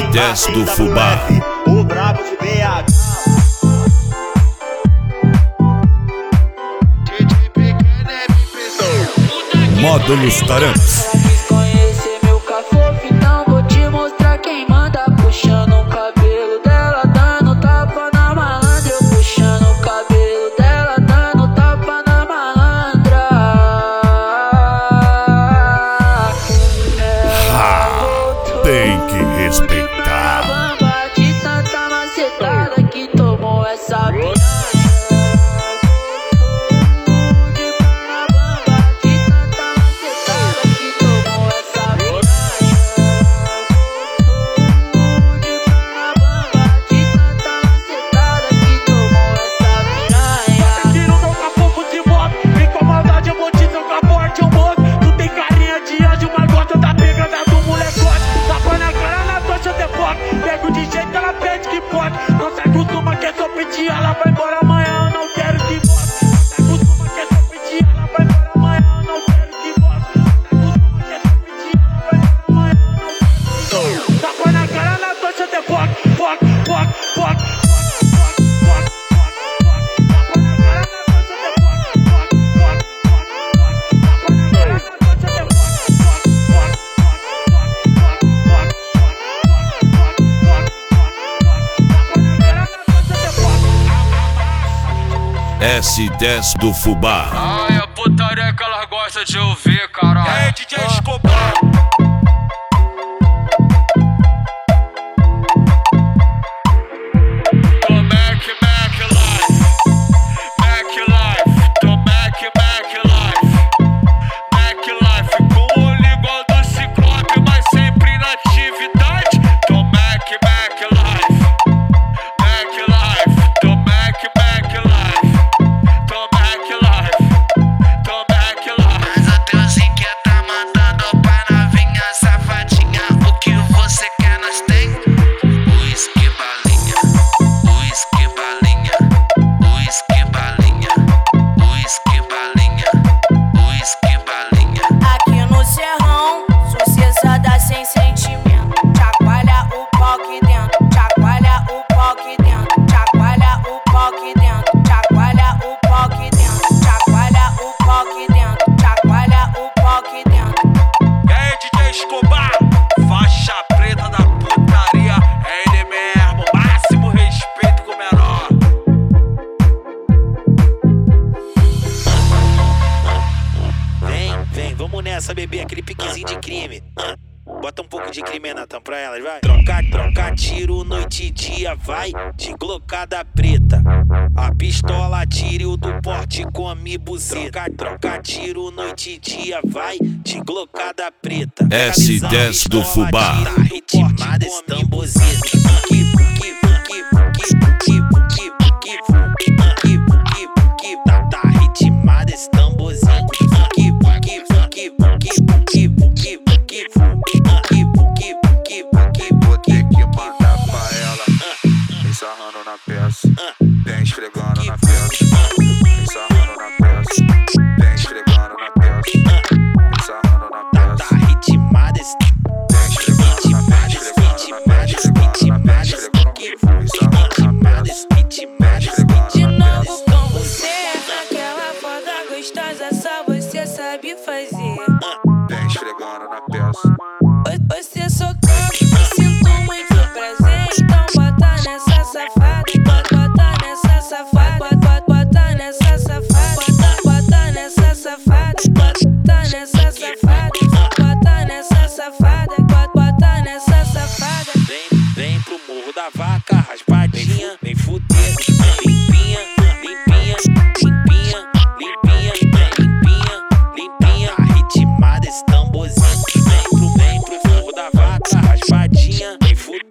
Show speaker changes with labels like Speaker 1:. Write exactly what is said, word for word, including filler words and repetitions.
Speaker 1: dez do Fubá.
Speaker 2: O brabo de B H.
Speaker 1: Módulos Tarantes.
Speaker 3: Quis conhecer meu cafofo, então vou te mostrar quem manda. Puxando o cabelo dela, dando tapa na malandra. Eu puxando o cabelo dela, dando tapa na malandra.
Speaker 1: Ah, tem que respeitar.
Speaker 3: Bamba de tanta macetada que tomou essa piranha.
Speaker 4: Pego de jeito, ela pede que pode. Não se acostuma que é só pedir, ela vai embora amanhã, eu não quero que volte. Não se acostuma que é só pedir, ela vai embora amanhã, eu não quero que volte. Não se acostuma que é só pedir, ela vai embora amanhã, eu não quero que volte. Tapa na cara, na tocha até foco, foco, foco, foco.
Speaker 1: S dez do Fubá.
Speaker 5: Ai, a putaria que ela gosta de ouvir, caralho.
Speaker 4: É D J Escobar.
Speaker 6: Essa bebê, aquele piquezinho de crime. Bota um pouco de crime, Natan, pra elas, vai. Troca, troca, tiro, noite e dia, vai. De glocada preta. A pistola, tiro do porte, come buceta. Troca, troca, tiro, noite e dia, vai. De glocada preta.
Speaker 1: S dez do Fubá.
Speaker 6: Tá ritmada, esse tambozeta. Tá ritmada, esse tamborzinho.
Speaker 7: Vem esfregando na peça, vem sarrando na peça, vem esfregando na peça, vem sarrando na peça.
Speaker 6: Tá ritmada,
Speaker 7: vem esfregando na peça, esfregando na peça, esfregando na peça, vem sarrando na peça, vem esfregando
Speaker 3: De
Speaker 7: na
Speaker 3: novo
Speaker 7: peça.
Speaker 3: com você, aquela foda gostosa, só você sabe fazer.
Speaker 7: Vem esfregando na peça.
Speaker 3: Você socando, sinto muito prazer, então bota nessa safada. Bota nessa safada, bota, bota nessa safada, bota, bota nessa safada, bota nessa safada, bota nessa safada, bota, bota nessa safada.
Speaker 6: Vem, vem pro morro da vaca, raspadinha, vem fuder, limpinha, limpinha, limpinha, limpinha, limpinha, limpinha, tá ritmada esse tamborzinho. Vem pro, vem pro morro da vaca, raspadinha, vem fuder.